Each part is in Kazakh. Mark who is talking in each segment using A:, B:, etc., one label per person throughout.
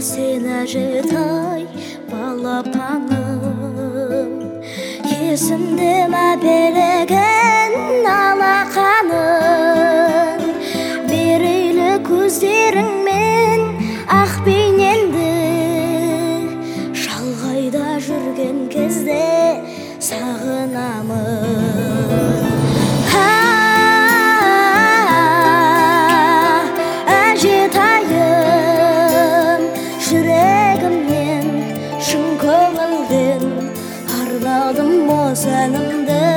A: Sen ajıtay balapanım, есімде ма береген алақаның, мерейлі көздеріңмен ақ бейнеңді, шалғайда жүрген кезде сағынамын. Әжетайым, жүрегімнен, шын көңілден арналдым осы әнімді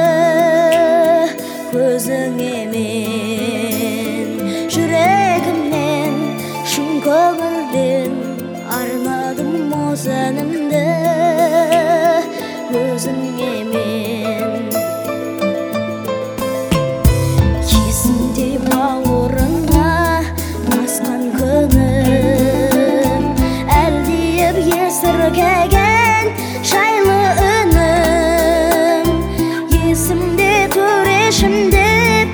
A: көзіңе мен. Жүрегімнен, шын көңілден арнадым осы әнімді көзіңе мен. Есімде бауырыңа басқан күнім, әлдиіп есіркеген жайлы үнім, есімде төрешімдеп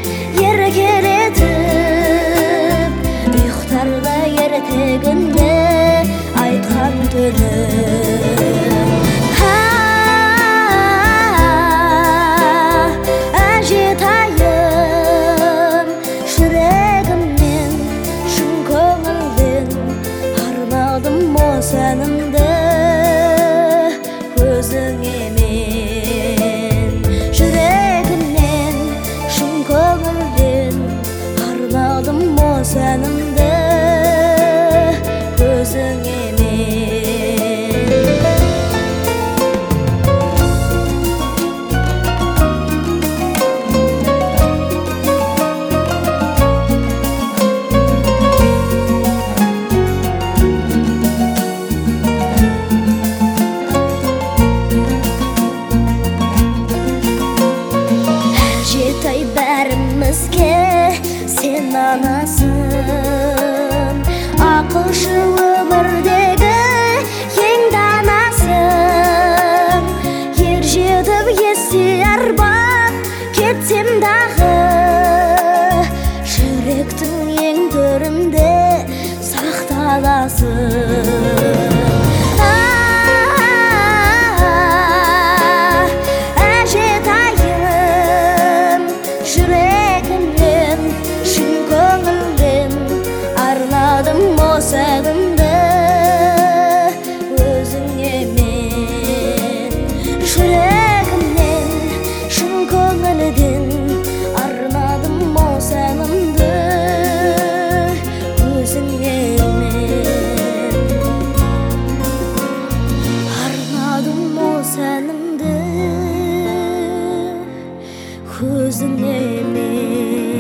A: еркелетіп, ұйықтарда ертегінде айтқан түнім. Әжетайым, жүрегімнен, шын көңілден арналдым осы әнімді көзіңе мен. Жүрегімнен, шын көңілден арналдым осы әнімді көзіңе мен. Әжетай бәрімізге сен анасың, ақылшы өмірдегі ең данасың. Ер жетіп есе арбап кетсем дағы, жүректің ең төрінде сақталасың. Жүрегімнен, шын көңілден арнадым осы әнімді өзіңе мен. Жүрегімнен, шын көңілден арнадым осы әнімді өзіңе мен. Арнадым осы әнімді көзіңе мен.